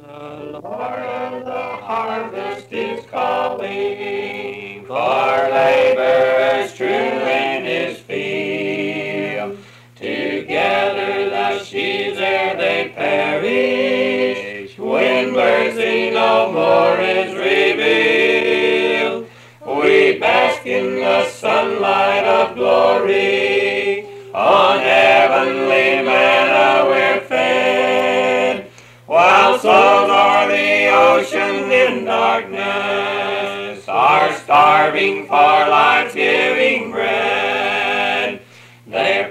The Lord of the harvest is calling for laborers true in his field. Together the sheaves ere they perish, when mercy no more is revealed. We bask in the sunlight of glory, on heavenly manna we're fed, while souls o'er the ocean in darkness are starving for life's giving bread. They're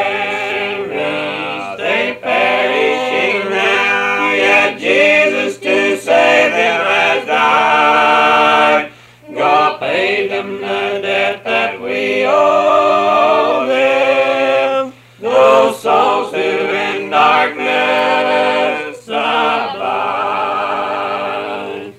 perishing now, yet Jesus to save them has died. God paid them the debt that we owe them, those souls who in darkness abide.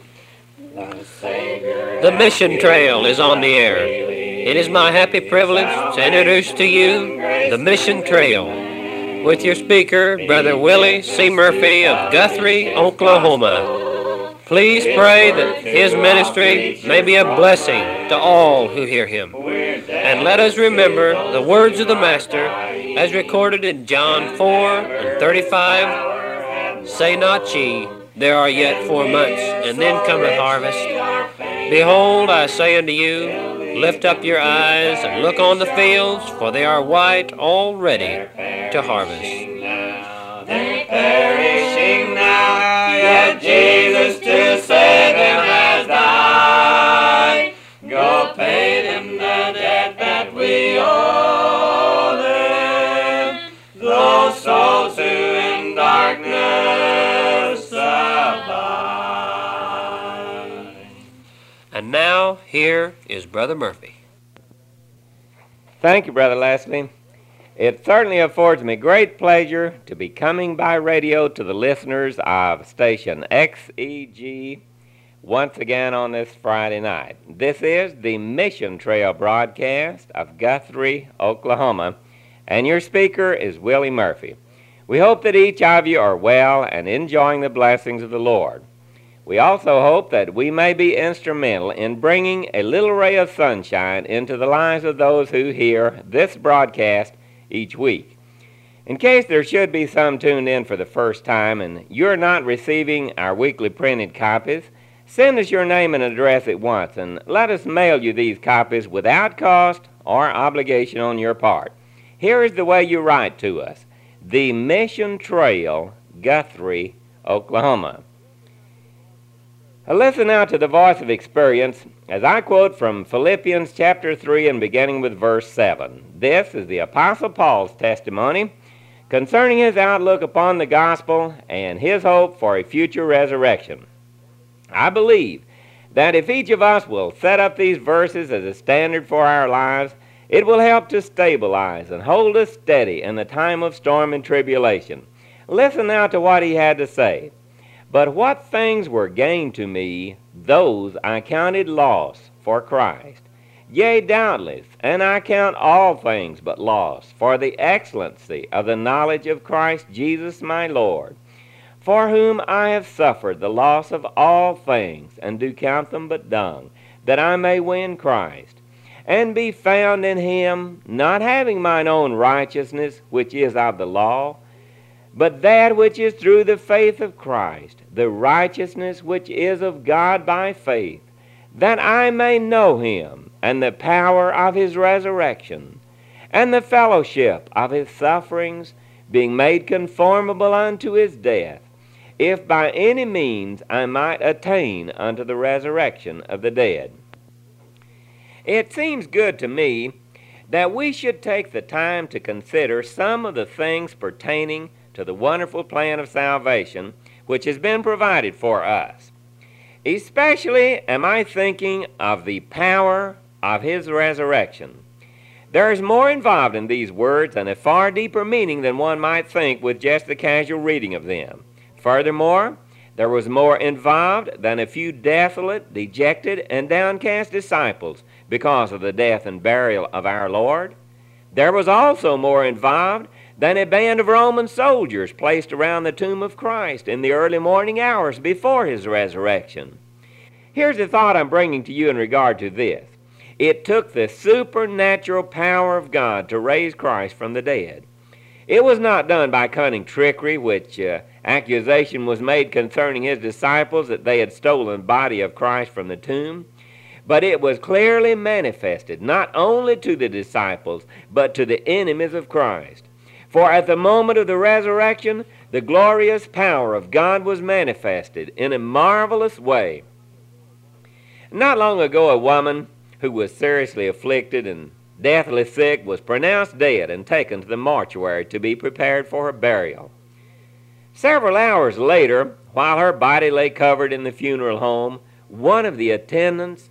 The mission trail is on the air. It is my happy privilege to introduce to you the mission trail with your speaker, Brother Willie C. Murphy of Guthrie, Oklahoma. Please pray that his ministry may be a blessing to all who hear him. And let us remember the words of the Master as recorded in John 4:35. Say not ye, there are yet 4 months, and then cometh harvest. Behold, I say unto you, lift up your eyes and look on the fields, for they are white already to harvest. They're perishing now, yet Jesus to save them has died. Go pay them the debt that we owe them, those souls who in darkness abide. And now, here is Brother Murphy. Thank you, Brother Leslie. It certainly affords me great pleasure to be coming by radio to the listeners of station XEG once again on this Friday night. This is the Mission Trail broadcast of Guthrie, Oklahoma, and your speaker is Willie Murphy. We hope that each of you are well and enjoying the blessings of the Lord. We also hope that we may be instrumental in bringing a little ray of sunshine into the lives of those who hear this broadcast each week. In case there should be some tuned in for the first time and you're not receiving our weekly printed copies, send us your name and address at once and let us mail you these copies without cost or obligation on your part. Here is the way you write to us: The Mission Trail, Guthrie, Oklahoma. Listen now to the voice of experience as I quote from Philippians chapter 3 and beginning with verse 7. This is the Apostle Paul's testimony concerning his outlook upon the gospel and his hope for a future resurrection. I believe that if each of us will set up these verses as a standard for our lives, it will help to stabilize and hold us steady in the time of storm and tribulation. Listen now to what he had to say. But what things were gain to me, those I counted loss for Christ. Yea, doubtless, and I count all things but loss for the excellency of the knowledge of Christ Jesus my Lord, for whom I have suffered the loss of all things, and do count them but dung, that I may win Christ, and be found in him, not having mine own righteousness, which is of the law, but that which is through the faith of Christ, the righteousness which is of God by faith, that I may know him, and the power of his resurrection, and the fellowship of his sufferings, being made conformable unto his death, if by any means I might attain unto the resurrection of the dead. It seems good to me that we should take the time to consider some of the things pertaining to the wonderful plan of salvation which has been provided for us. Especially am I thinking of the power of his resurrection. There is more involved in these words and a far deeper meaning than one might think with just the casual reading of them. Furthermore, there was more involved than a few desolate, dejected, and downcast disciples because of the death and burial of our Lord. There was also more involved than a band of Roman soldiers placed around the tomb of Christ in the early morning hours before his resurrection. Here's the thought I'm bringing to you in regard to this. It took the supernatural power of God to raise Christ from the dead. It was not done by cunning trickery, which accusation was made concerning his disciples that they had stolen the body of Christ from the tomb. But it was clearly manifested, not only to the disciples, but to the enemies of Christ. For at the moment of the resurrection, the glorious power of God was manifested in a marvelous way. Not long ago, a woman who was seriously afflicted and deathly sick was pronounced dead and taken to the mortuary to be prepared for her burial. Several hours later, while her body lay covered in the funeral home, one of the attendants,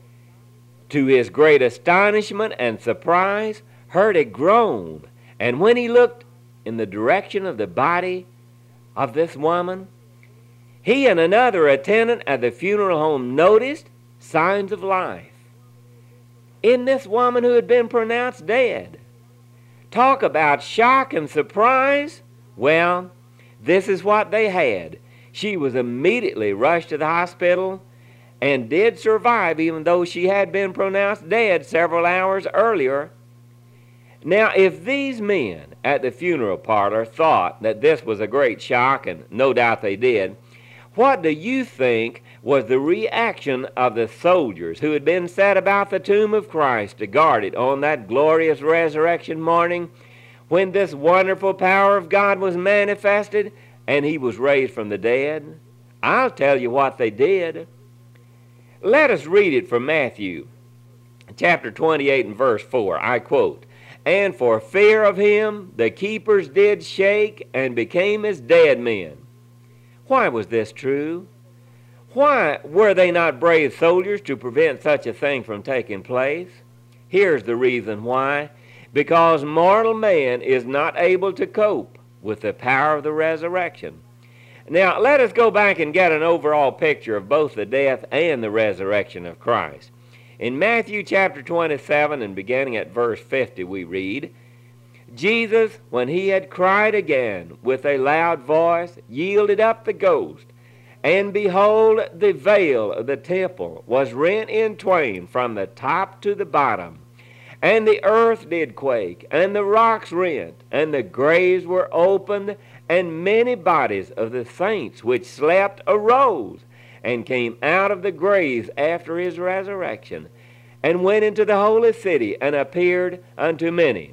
to his great astonishment and surprise, heard a groan, and when he looked in the direction of the body of this woman, he and another attendant at the funeral home noticed signs of life in this woman who had been pronounced dead. Talk about shock and surprise. Well, this is what they had. She was immediately rushed to the hospital and did survive, even though she had been pronounced dead several hours earlier. Now, if these men at the funeral parlor thought that this was a great shock, and no doubt they did, what do you think was the reaction of the soldiers who had been set about the tomb of Christ to guard it on that glorious resurrection morning when this wonderful power of God was manifested and he was raised from the dead? I'll tell you what they did. Let us read it from Matthew chapter 28 and verse 4. I quote, "And for fear of him the keepers did shake and became as dead men." Why was this true? Why were they not brave soldiers to prevent such a thing from taking place? Here's the reason why. Because mortal man is not able to cope with the power of the resurrection. Now, let us go back and get an overall picture of both the death and the resurrection of Christ. In Matthew chapter 27 and beginning at verse 50, we read, "Jesus, when he had cried again with a loud voice, yielded up the ghost. And behold, the veil of the temple was rent in twain from the top to the bottom. And the earth did quake, and the rocks rent, and the graves were opened, and many bodies of the saints which slept arose, and came out of the graves after his resurrection, and went into the holy city, and appeared unto many."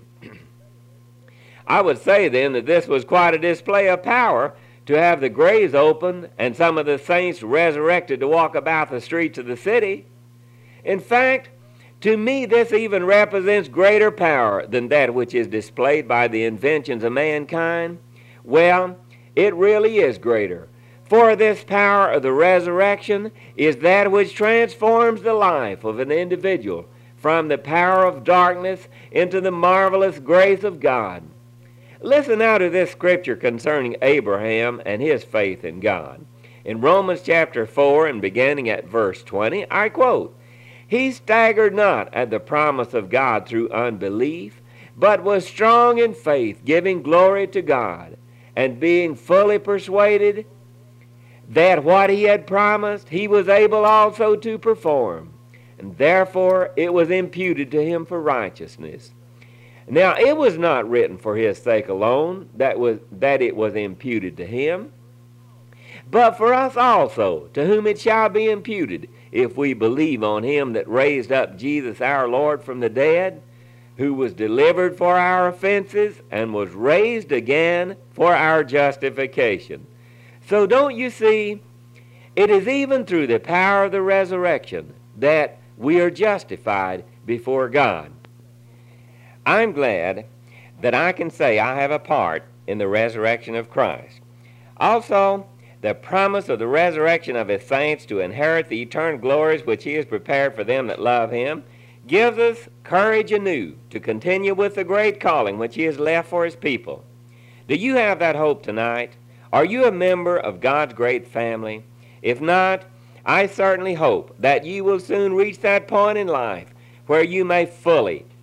I would say then that this was quite a display of power to have the graves opened and some of the saints resurrected to walk about the streets of the city. In fact, to me this even represents greater power than that which is displayed by the inventions of mankind. Well, it really is greater. For this power of the resurrection is that which transforms the life of an individual from the power of darkness into the marvelous grace of God. Listen now to this scripture concerning Abraham and his faith in God. In Romans chapter 4 and beginning at verse 20, I quote, "He staggered not at the promise of God through unbelief, but was strong in faith, giving glory to God, and being fully persuaded that what he had promised he was able also to perform, and therefore it was imputed to him for righteousness." Now it was not written for his sake alone that it was imputed to him, but for us also, to whom it shall be imputed, if we believe on him that raised up Jesus our Lord from the dead, who was delivered for our offenses and was raised again for our justification. So don't you see, it is even through the power of the resurrection that we are justified before God. I'm glad that I can say I have a part in the resurrection of Christ. Also, the promise of the resurrection of his saints to inherit the eternal glories which he has prepared for them that love him gives us courage anew to continue with the great calling which he has left for his people. Do you have that hope tonight? Are you a member of God's great family? If not, I certainly hope that you will soon reach that point in life where you may fully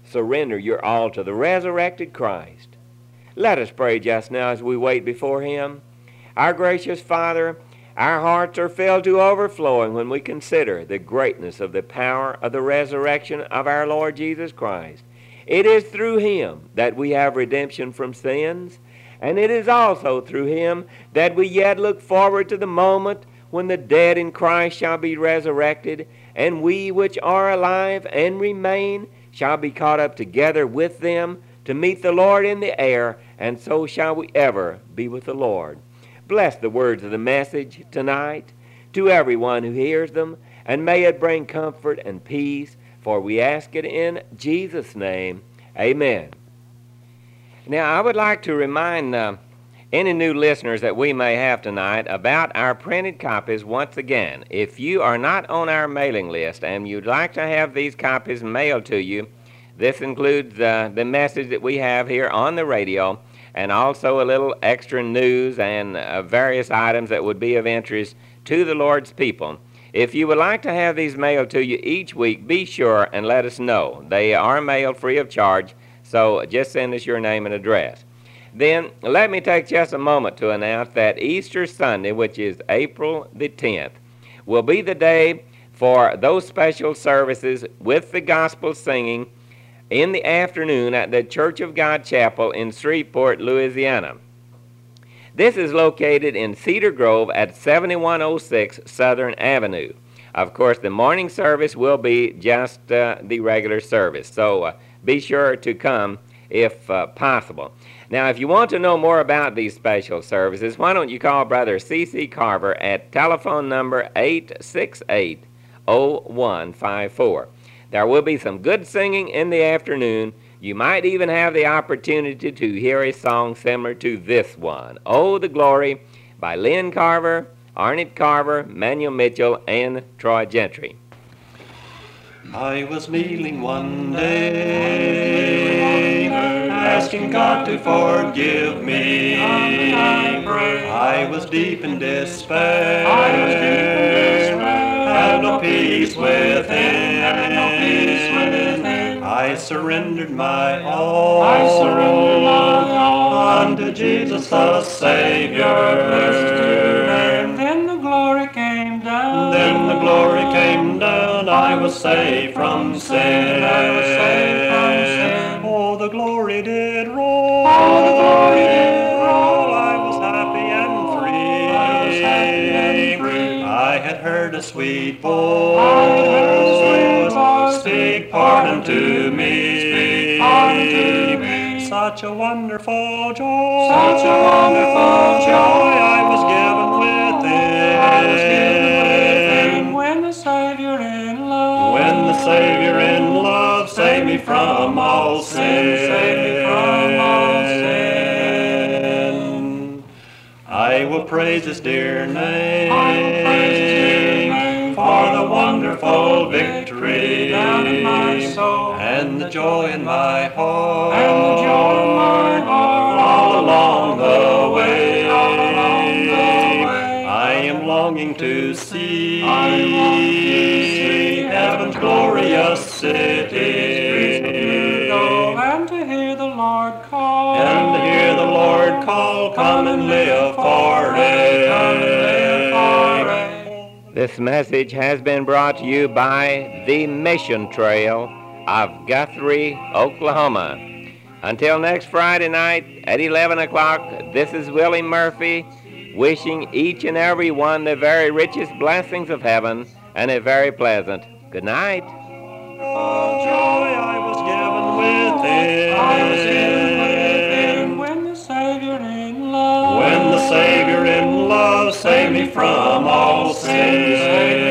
surrender your all to the resurrected Christ. Let us pray just now as we wait before Him. Our gracious Father, our hearts are filled to overflowing when we consider the greatness of the power of the resurrection of our Lord Jesus Christ. It is through Him that we have redemption from sins, and it is also through Him that we yet look forward to the moment when the dead in Christ shall be resurrected, and we which are alive and remain shall be caught up together with them to meet the Lord in the air, and so shall we ever be with the Lord. Bless the words of the message tonight to everyone who hears them, and may it bring comfort and peace, for we ask it in Jesus' name. Amen. Now, I would like to remind any new listeners that we may have tonight about our printed copies once again. If you are not on our mailing list and you'd like to have these copies mailed to you, this includes the message that we have here on the radio, and also a little extra news and various items that would be of interest to the Lord's people. If you would like to have these mailed to you each week, be sure and let us know. They are mailed free of charge, so just send us your name and address. Then let me take just a moment to announce that Easter Sunday, which is April the 10th, will be the day for those special services with the gospel singing in the afternoon at the Church of God Chapel in Shreveport, Louisiana. This is located in Cedar Grove at 7106 Southern Avenue. Of course, the morning service will be just the regular service, so be sure to come if possible. Now, if you want to know more about these special services, why don't you call Brother C.C. Carver at telephone number 868-0154. There will be some good singing in the afternoon. You might even have the opportunity to hear a song similar to this one, "Oh, the Glory," by Lynn Carver, Arnett Carver, Manuel Mitchell, and Troy Gentry. I was kneeling one day, asking God to forgive me. I was deep in despair, had no peace within. I surrendered my all, unto Jesus the Savior. Then the glory came down. Then the glory came down. I was saved from sin. Oh, the glory did roll. Oh, the glory did roll. I was happy and free. I had heard a sweet voice speak pardon to me. Such a wonderful joy. Such a wonderful joy. I was given within. When the Savior in love. When the Savior in love saved me from all sin. Saved me from all sin. I will praise His dear name. For the wonderful victory down in my soul, and the joy in my heart, all along the way. I am longing to see heaven's glorious city, and to hear the Lord call, come and live forever. This message has been brought to you by the Mission Trail of Guthrie, Oklahoma. Until next Friday night at 11 o'clock, this is Willie Murphy wishing each and every one the very richest blessings of heaven and a very pleasant good night. Oh, joy I was given within. When the Savior in love. When the Savior in love saved me from all sin.